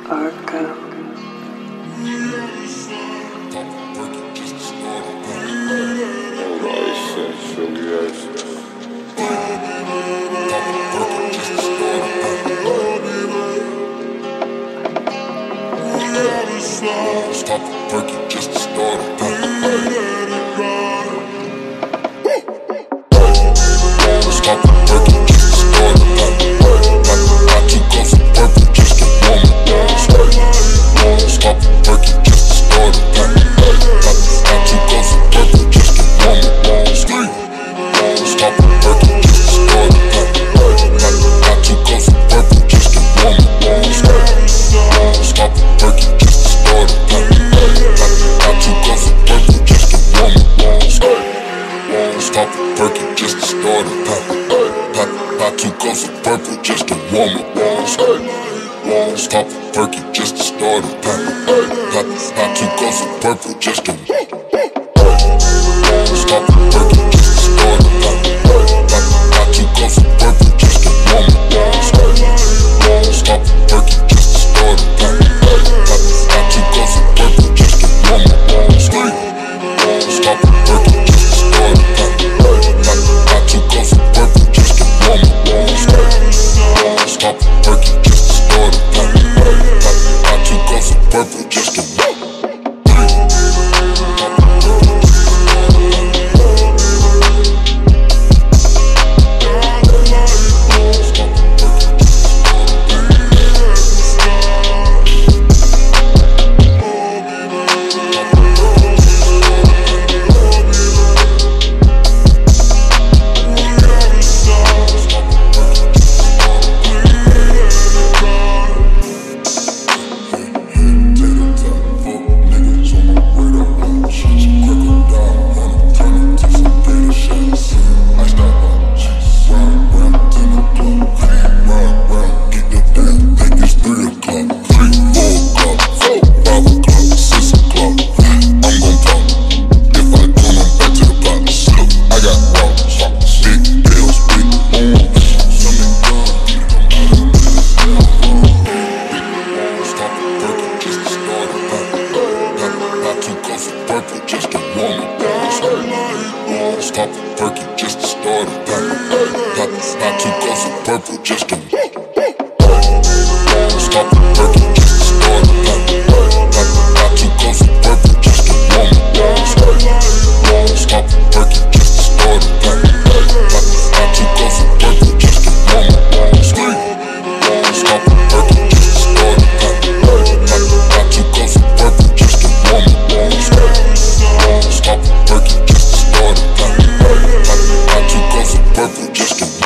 Arco. Stop working just to start it. Stop working just to start it. I took off some purple just to warm it. Stop working just to start it. I took off some purple just to warm it. Stop working just to start it. I took off some purple just to warm it. Stop working just to start it. I took off some purple just to warm it. Stop working just to start it. I took off some purple just to warm it. Stop working just to start it. I took off some purple just to stop working just to start it. I took off some purple just to warm it. Stop working just to start it. I took off some purple just to warm it. Stop working just to start it. I took off some purple just to warm it. Stop working just to start it. I took off some purple just to purple just to warm it. Stop working just to start it. I took off some purple just to stop working just to start it. I took off some purple just to warm it. Stop working just to start it. I took off some purple just to warm it. Stop working just to start it. I took off some purple just to warm it. Stop working just to start it. I took off some purple just to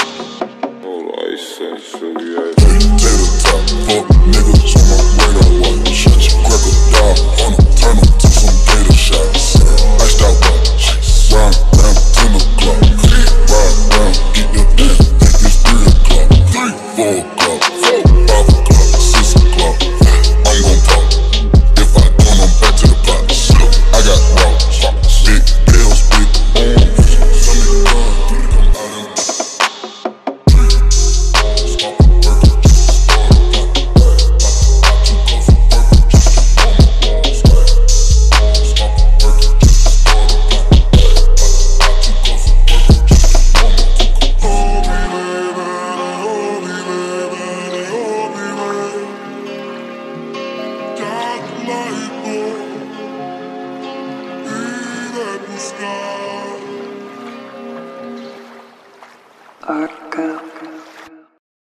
tater top, fuck niggas on my radar. Watch, shut your crocodile on them, turn them to some gator shots. Iced out watch, round, 10 o'clock. Ride round, get your damn, think it's 3 o'clock. 4 o'clock, 5 o'clock, 6 o'clock. I'm gon' pop. If I don't, I'm back to the pot. I got rocks, big bills, big arms. Some of the come out and stop working just to start it. I took off some purple just to warm it. Stop working just to start it. I took off some purple just to warm it. Arco.